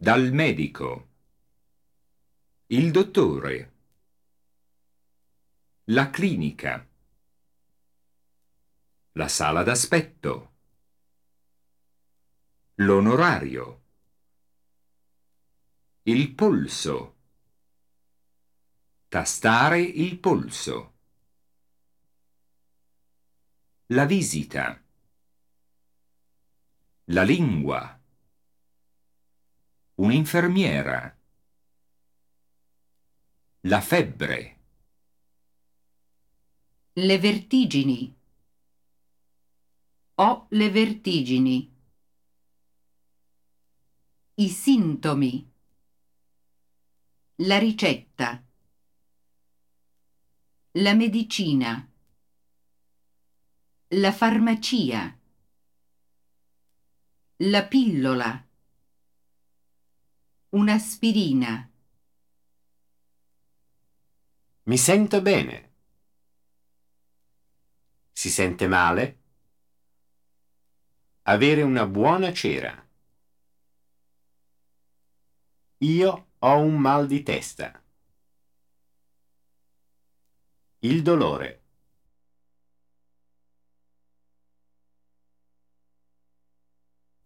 Dal medico. Il dottore. La clinica. La sala d'aspetto. L'onorario. Il polso. Tastare il polso. La visita. La lingua. Un'infermiera. La febbre. Le vertigini. Ho le vertigini. I sintomi. La ricetta. La medicina. La farmacia. La pillola. Un'aspirina. Mi sento bene. Si sente male? Avere una buona cera. Io ho un mal di testa. Il dolore.